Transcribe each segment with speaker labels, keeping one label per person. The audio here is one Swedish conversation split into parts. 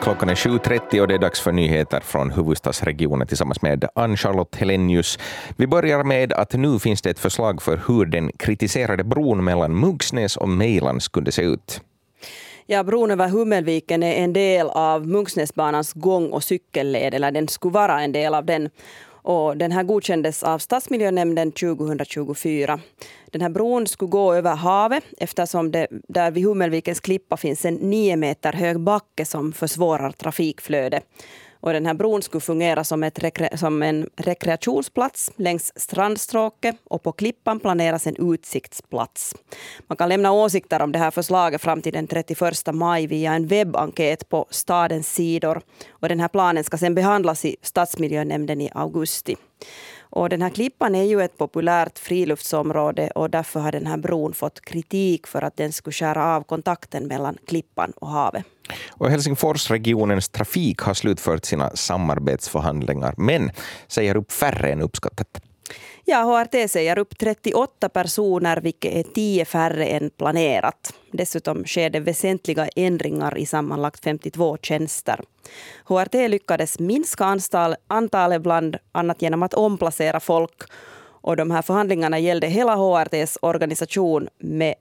Speaker 1: Klockan är 7.30 och det är dags för nyheter från huvudstadsregionen tillsammans med Ann-Charlotte Helenius. Vi börjar med att nu finns det ett förslag för hur den kritiserade bron mellan Munksnäs och Mejlan skulle se ut.
Speaker 2: Ja, bron över Hummelviken är en del av Munksnäsbanans gång- och cykelled, eller den skulle vara en del av den. Och den här godkändes av Stadsmiljönämnden 2024. Den här bron skulle gå över havet eftersom det där vid Hummelvikens klippa finns en 9 meter hög backe som försvårar trafikflöde. Och den här bron skulle fungera som en rekreationsplats längs strandstråket, och på klippan planeras en utsiktsplats. Man kan lämna åsikter om det här förslaget fram till den 31 maj via en webbenkät på stadens sidor. Och den här planen ska sedan behandlas i Stadsmiljönämnden i augusti. Och den här klippan är ju ett populärt friluftsområde, och därför har den här bron fått kritik för att den skulle skära av kontakten mellan klippan och havet.
Speaker 1: Och Helsingforsregionens trafik har slutfört sina samarbetsförhandlingar, men säger upp färre än uppskattat.
Speaker 2: Ja, HRT säger upp 38 personer, vilket är 10 färre än planerat. Dessutom sker det väsentliga ändringar i sammanlagt 52 tjänster. HRT lyckades minska antalet bland annat genom att omplacera folk. Och de här förhandlingarna gällde hela HRTs organisation med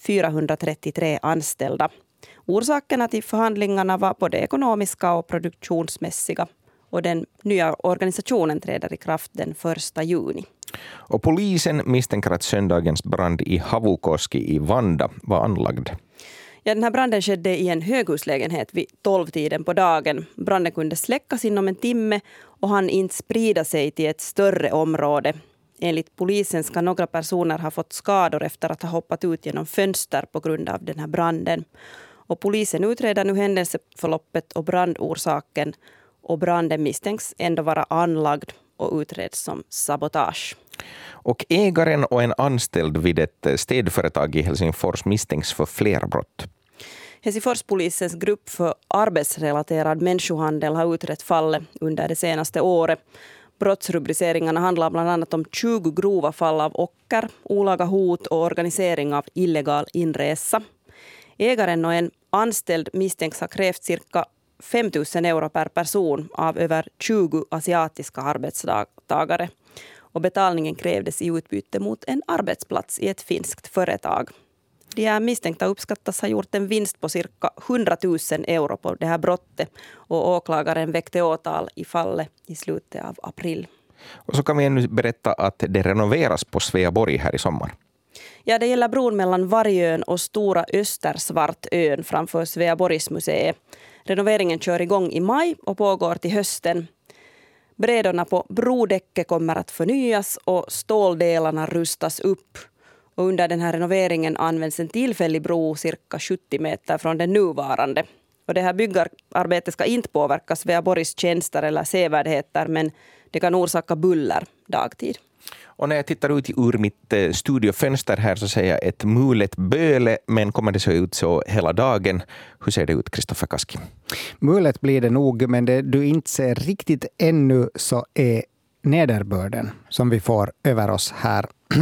Speaker 2: 433 anställda. Orsakerna till förhandlingarna var både ekonomiska och produktionsmässiga. Och den nya organisationen träder i kraft den 1 juni.
Speaker 1: Och polisen misstänker att söndagens brand i Havukoski i Vanda var anlagd.
Speaker 2: Ja, den här branden skedde i en höghuslägenhet vid 12-tiden på dagen. Branden kunde släckas inom en timme och hann inte sprida sig till ett större område. Enligt polisen ska några personer ha fått skador efter att ha hoppat ut genom fönster på grund av den här branden. Och polisen utreder nu händelseförloppet och brandorsaken, och branden misstänks ändå vara anlagd och utreds som sabotage.
Speaker 1: Och ägaren och en anställd vid ett städföretag i Helsingfors misstänks för flera brott.
Speaker 2: Helsingforspolisens grupp för arbetsrelaterad människohandel har utrett fallet under det senaste året. Brottsrubriceringarna handlar bland annat om 20 grova fall av ocker, olaga hot och organisering av illegal inresa. Ägaren och en anställd misstänks ha krävt cirka 5 000 euro per person av över 20 asiatiska arbetstagare. Och betalningen krävdes i utbyte mot en arbetsplats i ett finskt företag. De här misstänkta uppskattas ha gjort en vinst på cirka 100 000 euro på det här brottet, och åklagaren väckte åtal i fallet i slutet av april.
Speaker 1: Och så kan vi ännu berätta att det renoveras på Sveaborg här i sommar.
Speaker 2: Ja, det gäller bron mellan Vargön och Stora Östersvartön framför Sveaborgsmuseet. Renoveringen kör igång i maj och pågår till hösten. Brädorna på brodäcket kommer att förnyas och ståldelarna rustas upp. Och under den här renoveringen används en tillfällig bro cirka 70 meter från den nuvarande. Och det här byggarbetet ska inte påverka Sveaborgs tjänster eller sevärdheter, men det kan orsaka buller dagtid.
Speaker 1: Och när jag tittar ut ur mitt studiofönster här så ser jag ett mulet böle, men kommer det se ut så hela dagen? Hur ser det ut, Kristoffer Kaski?
Speaker 3: Mulet blir det nog, men det du inte ser riktigt ännu så är nederbörden som vi får över oss här.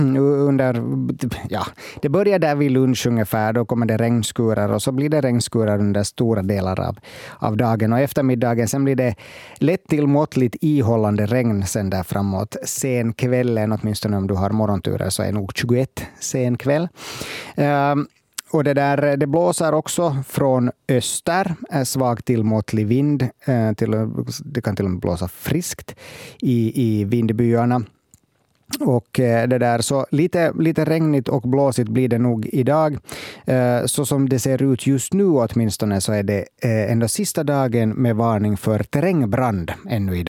Speaker 3: Det börjar där vid lunch ungefär, då kommer det regnskurar och så blir det regnskurar under stora delar av dagen, och eftermiddagen sen blir det lätt till måttligt ihållande regn sen där framåt sen kvällen, åtminstone om du har morgonturer så är nog 21 sen kväll. Och det blåser också från öster, svag till måttlig vind, det kan till och med blåsa friskt i vindbyarna. Och det där, så lite regnigt och blåsigt blir det nog idag. Så som det ser ut just nu åtminstone så är det ändå sista dagen med varning för terrängbrand ännu idag.